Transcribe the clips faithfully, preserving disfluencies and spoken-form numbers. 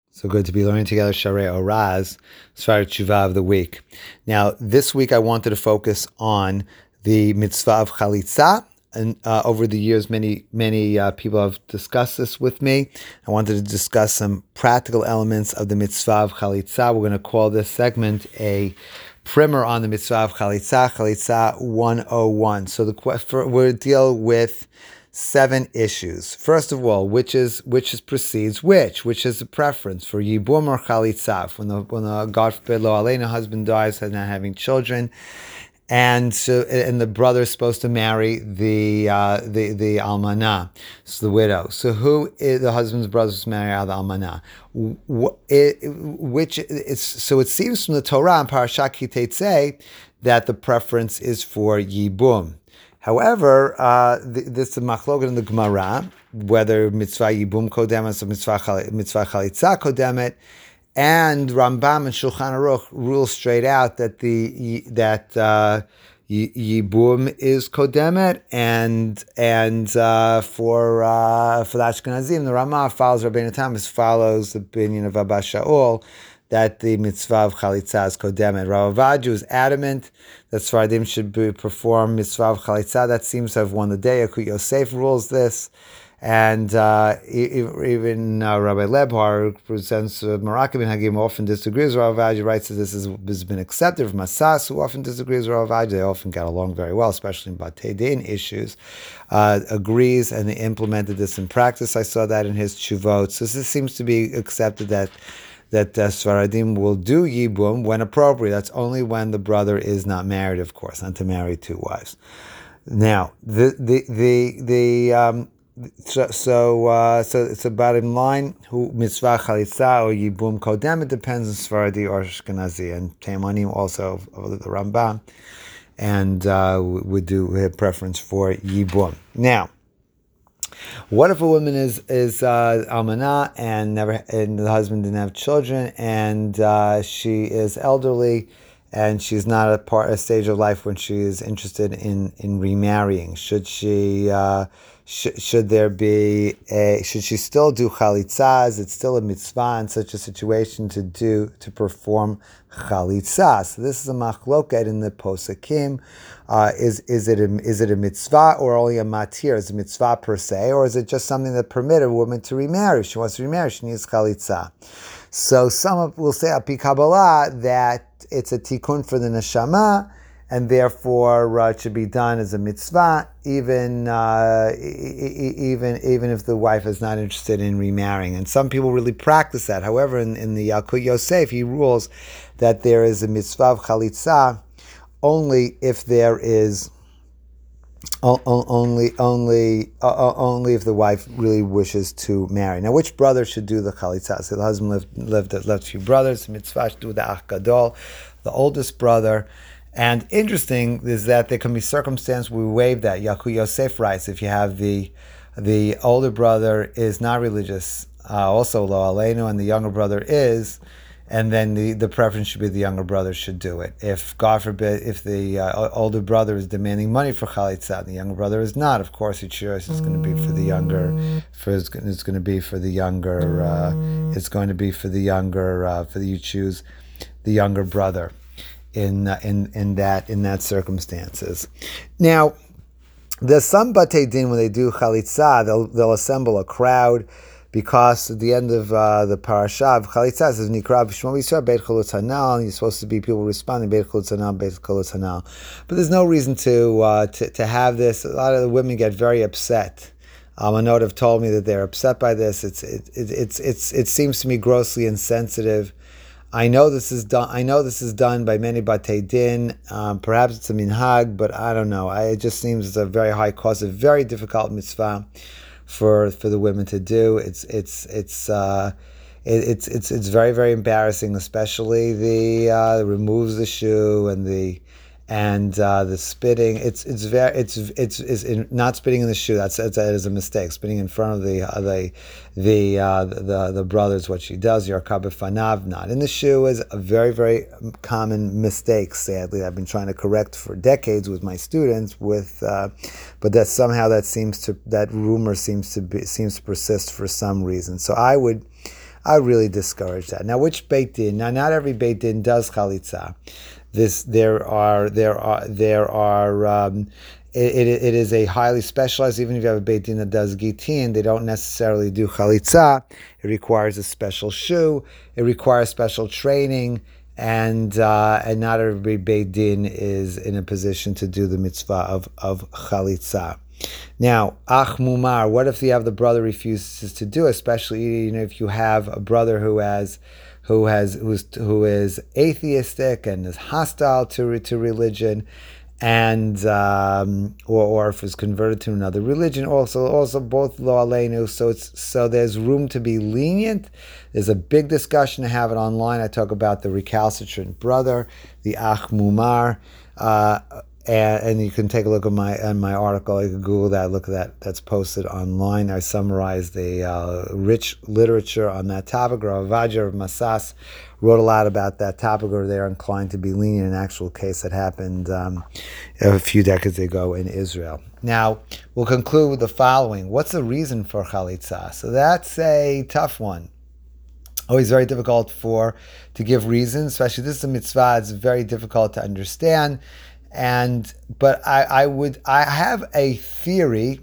So good to be learning together, Sharei Oraz, Sfar Tshuva of the week. Now, this week I wanted to focus on the mitzvah of chalitza. And uh, over the years, many many uh, people have discussed this with me. I wanted to discuss some practical elements of the mitzvah of chalitza. We're going to call this segment a primer on the mitzvah of chalitza, chalitza one oh one. So the for, we'll deal with seven issues. First of all, which is which is precedes which, which is a preference for yibum or chalitza. When the when the God forbid lo aleinu husband dies and not having children, and so and the brother is supposed to marry the uh, the the almanah, so the widow. So who is the husband's brother is marry out the almanah? Which is so it seems from the Torah in Parashat Ki Teitzei that the preference is for yibum. However, uh, this is a machloket in the Gemara, whether mitzvah yibum kodemet or mitzvah, mitzvah chalitza kodemet, and Rambam and Shulchan Aruch rule straight out that the that uh, yibum is kodemet, and and uh, for uh, for the Ashkenazim, the Ramah follows Rabbeinu Thomas, follows the opinion of Abba Shaul, that the mitzvah of chalitza is kodemet. Rav Avadu is adamant that Sfaradim should be, perform mitzvah of chalitza. That seems to have won the day. Akut Yosef rules this. And uh, even uh, Rabbi Lebhar, who presents uh, Marakim and Hagim, often disagrees with Rav Avadu, writes that this is, has been accepted from Asas, who often disagrees with Rav Avadu. They often get along very well, especially in Batei Din issues. Uh, agrees, and they implemented this in practice. I saw that in his Tshuvot. So this seems to be accepted that that uh, Sfaradim will do yibum when appropriate. That's only when the brother is not married, of course, not to marry two wives. Now, the the the the um, so so uh, so it's a bottom line. Who mitzvah chalitza or yibum kodem? It depends on Sfaradi or Ashkenazi, and Taimanim also of the Rambam, and uh, would do a preference for yibum. Now, what if a woman is is uh, almanah and never and the husband didn't have children, and uh, she is elderly, and she's not at a part a stage of life when she is interested in, in remarrying? Should she uh, sh- should there be a should she still do chalitza? Is it still a mitzvah in such a situation to do to perform chalitza? So this is a machloket in the Posakim. Uh, is is it a, is it a mitzvah or only a matir? Is it a mitzvah per se, or is it just something that permits a woman to remarry? If she wants to remarry, she needs chalitza. So some will say al pi Kabbalah that it's a tikkun for the neshama, and therefore uh, it should be done as a mitzvah, even uh, e- even even if the wife is not interested in remarrying. And some people really practice that. However, in, in the Yalkut Yosef, he rules that there is a mitzvah of chalitza only if there is o- o- only only uh, only if the wife really wishes to marry. Now, which brother should do the chalitza? So the husband lived lived left few brothers. The mitzvah should do the ach gadol, the oldest brother. And interesting is that there can be circumstances where we waive that. Yalkut Yosef writes, if you have the the older brother is not religious, uh, also lo aleinu, and the younger brother is, and then the, the preference should be the younger brother should do it. If, God forbid, if the uh, older brother is demanding money for chalitza and the younger brother is not, of course, your choice is going to be for the younger. For it's going to be for the younger. Uh, it's going to be for the younger. Uh, for the, you choose the younger brother in uh, in in that in that circumstances. Now, there's some batei din when they do chalitza, they'll they'll assemble a crowd, because at the end of uh, the parasha of chalitza says nikra b'shmo Yisrael beit chalutz hanal, and you're supposed to be people responding beit chalutz hanal, beit chalutz hanal. But there's no reason to, uh, to to have this. A lot of the women get very upset. Um, a note have told me that they're upset by this. It's it, it it's it's it seems to me grossly insensitive. I know this is done. I know this is done by many batei din. Um, perhaps it's a minhag, but I don't know. I, it just seems it's a very high cost, a very difficult mitzvah for for the women to do. It's it's it's uh, it, it's it's it's very very embarrassing, especially the uh, removes the shoe and the and uh, the spitting. It's it's very it's it's is not spitting in the shoe. That's that's that is a mistake. Spitting in front of the uh, the the, uh, the the brothers. What she does, Yarkab Fanav, not in the shoe, is a very very common mistake. Sadly, I've been trying to correct for decades with my students. With uh, but that somehow that seems to that rumor seems to be seems to persist for some reason. So I would. I really discourage that. Now, which Beit Din? Now, not every Beit Din does chalitza. This there are there are there are. Um, It, it, it is a highly specialized, even if you have a Beit Din that does gitin, they don't necessarily do chalitza. It requires a special shoe. It requires special training. And uh, and not every Beit Din is in a position to do the mitzvah of, of chalitza. Now, ach mumar, what if you have the brother refuses to do, especially you know, if you have a brother who has who has who's who is atheistic and is hostile to to religion, and um, or or if it's converted to another religion, also also both lo aleinu. So it's so there's room to be lenient. There's a big discussion to have it online. I talk about the recalcitrant brother, the ach mumar, uh, and, and you can take a look at my on my article. You can Google that. Look at that. That's posted online. I summarized the uh, rich literature on that topic. Rav Ovadia of Masas wrote a lot about that topic, or they're inclined to be lenient in an actual case that happened um, a few decades ago in Israel. Now, we'll conclude with the following. What's the reason for chalitza? So that's a tough one. Always very difficult for to give reasons, especially this is a mitzvah. It's very difficult to understand. And but I, I would I have a theory,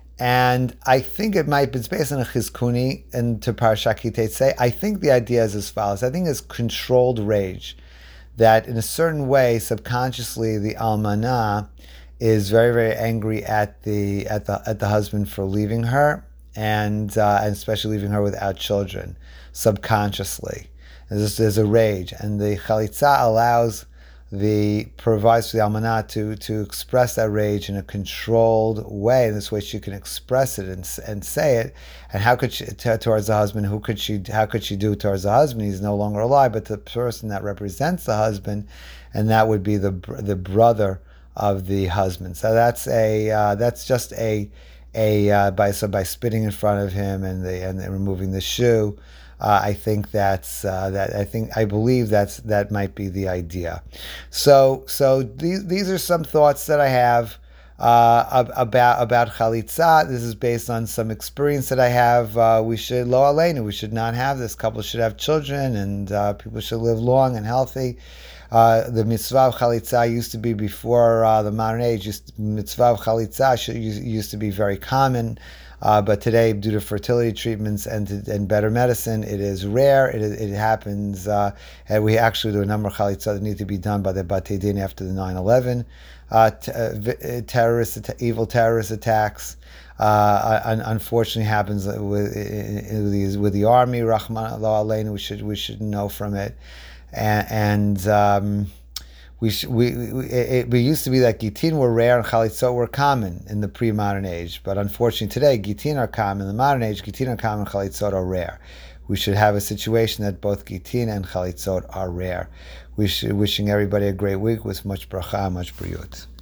and I think it might be it's based on a chizkuni and to Parashat Ki Teitzei. I think the idea is as follows. I think it's controlled rage, that in a certain way, subconsciously, the almanah is very, very angry at the at the at the husband for leaving her, and uh, and especially leaving her without children, subconsciously. There's, there's a rage, and the chalitza allows the provides for the almanah to to express that rage in a controlled way. In this way, she can express it and and say it. And how could she t- towards the husband? Who could she? How could she do it towards the husband? He's no longer alive, but the person that represents the husband, and that would be the the brother of the husband. So that's a uh, that's just a a uh, by so by spitting in front of him and the and removing the shoe. Uh, I think that's uh, that. I think I believe that's that might be the idea. So, so these these are some thoughts that I have uh, about about chalitza. This is based on some experience that I have. Uh, we should lo aleinu. We should not have this. Couples should have children, and uh, people should live long and healthy. Uh, the mitzvah of chalitza used to be before uh, the modern age. Used, mitzvah of chalitza should, used to be very common. Uh, but today, due to fertility treatments and to, and better medicine, it is rare. It it happens, uh, and we actually do a number of chalitzah that need to be done by the Batei Din after the nine eleven uh, t- uh, terrorist, evil terrorist attacks. Uh, un- unfortunately, happens with, with, with the army. Rahman Allah Aleinu, we should we should know from it, and. and um, We, we, we, it, it used to be that gitin were rare and chalitzot were common in the pre-modern age, but unfortunately today gitin are common. In the modern age, gitin are common, chalitzot are rare. We should have a situation that both gitin and chalitzot are rare. We should wishing everybody a great week with much bracha, much briyut.